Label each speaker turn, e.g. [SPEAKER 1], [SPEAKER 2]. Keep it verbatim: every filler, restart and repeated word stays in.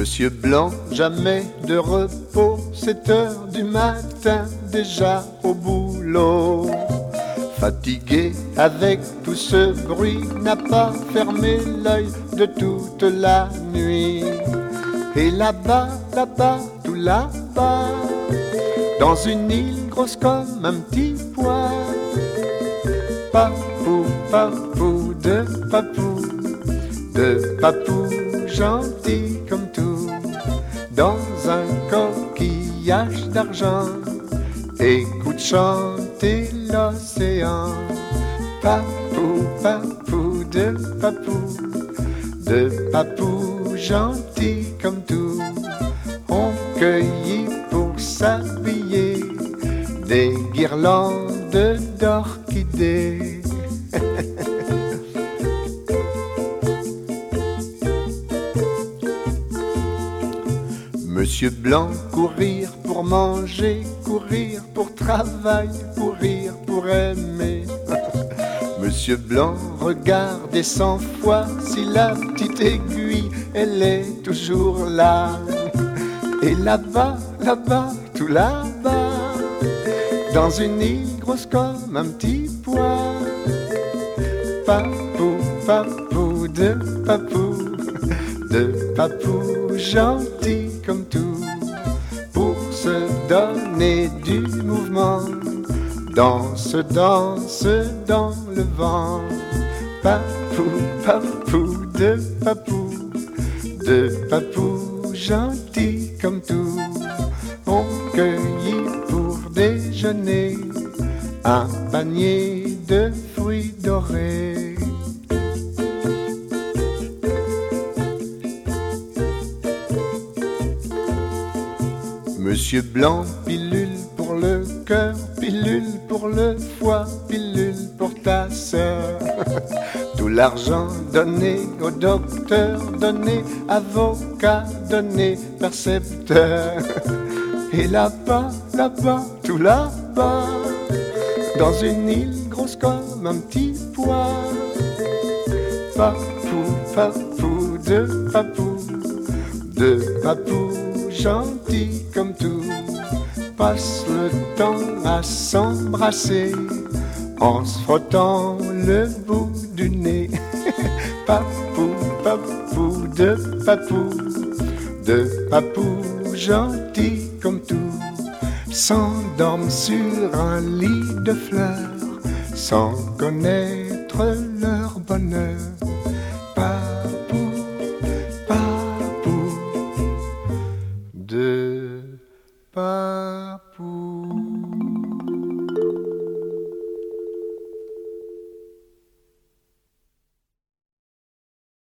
[SPEAKER 1] Monsieur Blanc, jamais de repos, sept heures du matin, déjà au boulot. Fatigué avec tout ce bruit, n'a pas fermé l'œil de toute la nuit. Et là-bas, là-bas, tout là-bas, dans une île grosse comme un petit pois, papou, papou, de papou, de papou gentil comme tout, dans un coquillage d'argent, écoute chanter l'océan. Papou, papou, de papou, de papou gentil comme tout, on cueillit pour s'habiller des guirlandes d'orchidées. Monsieur Blanc, courir pour manger, courir pour travail, courir pour aimer. Monsieur Blanc, regardez cent fois si la petite aiguille, elle est toujours là. Et là-bas, là-bas, tout là-bas, dans une île grosse comme un petit pois, papou, papou, de papou, de papou gentil comme tout, pour se donner du mouvement, danse, danse dans le vent. Papou, papou, de papou, de papou gentil comme tout, on cueillit pour déjeuner un panier de fruits dorés. Monsieur Blanc, pilule pour le cœur, pilule pour le foie, pilule pour ta sœur. Tout l'argent donné au docteur, donné avocat, donné percepteur. Et là-bas, là-bas, tout là-bas, dans une île grosse comme un petit pois, papou, papou, de papou, de papou gentil comme tout, passe le temps à s'embrasser en se frottant le bout du nez. Papou, papou, de papou, de papou gentil comme tout, s'endorment sur un lit de fleurs sans connaître leur bonheur.